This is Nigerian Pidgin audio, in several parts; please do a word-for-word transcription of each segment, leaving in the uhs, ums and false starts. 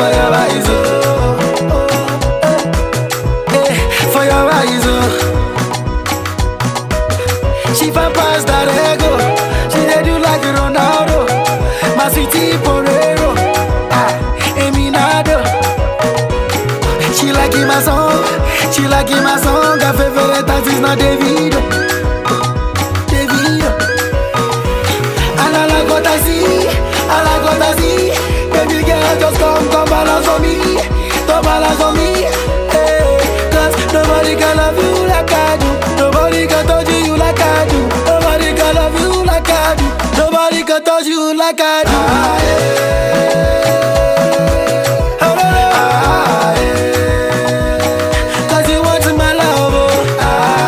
for your eyes, oh. Eh, for your eyes, oh. She fan pass that ego. She dey do like Ronaldo. My sweetie Porero. Ah, Eminado. She like my song. She like my song. Her favorite artist is not Davido. Davido. And I like what I see. I like what I see. Baby girl, just come, come balance on me. Come balance on me. Hey, cause nobody can love you like I do. Nobody can touch you like I do. Nobody can love you like I do. Nobody can touch you like I do. Ah, yeah. Oh, no, no. Ah, yeah. Cause you want my love, oh. Ah,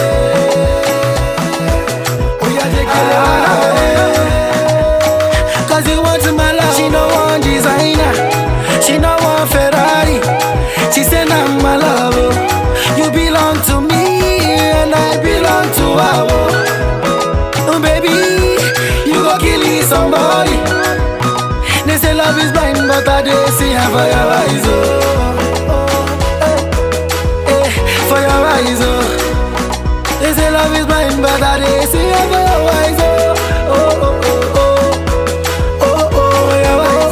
yeah. Oh, yeah, take it. Ah, yeah. Cause you want my love. She no want designer. She no want Ferrari. She say nah, my love, oh. You belong to me and I belong to her, oh. Oh, baby, you go kill somebody. They say love is blind, but I dey see her for your eyes, oh. Eh, eh, for your eyes, oh. They say love is blind, but I dey see her for your eyes, oh. Oh, oh, oh, oh. Oh, oh, for your eyes,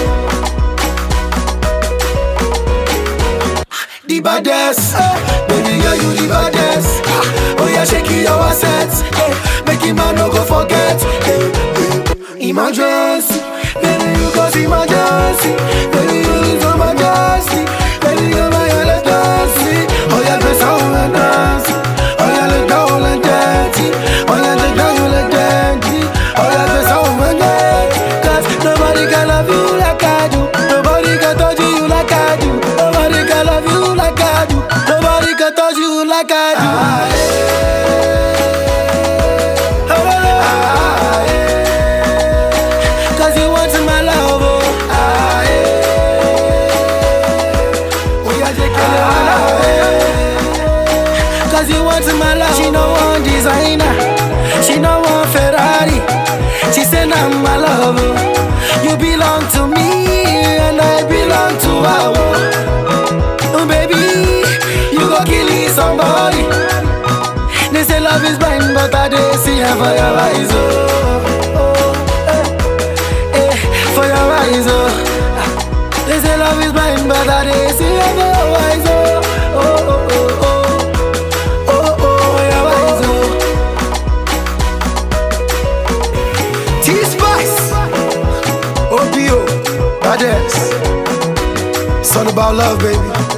oh. The baddest, eh. Baby girl, you the baddest. Oh yeah, shake your assets, eh. Make him man no go forget, eh, eh. Emergency, baby you cause emergency. Baby you is emergency. Baby you my let's dance. Oh yeah, dress out and dance. Oh yeah, let go and dance. Oh yeah, let go and dance. Oh yeah, dress out and dance. Cause nobody can love you like I do. Nobody can touch you like I do. Nobody can love you like I do. Nobody can touch you like I do. Ah, yeah. Oh, no, no. Ah, yeah. Cause you want my love, oh. Ah, yeah. Oh, yeah, take it. Ah, yeah. Cause you want my love. She no want designer. She no want Ferrari. She say nah, my love, oh. You belong to me and I belong to her, oh. Oh, baby, you go kill somebody. They say love is blind, but I dey see her for your eyes, oh. Oh, eh, eh, for your eyes, oh. They say love is blind, but I dey see her for your eyes, oh. Oh, oh, oh, oh. Oh, oh, for your eyes, oh. T-Spice, O P O, baddest. It's all about love, baby.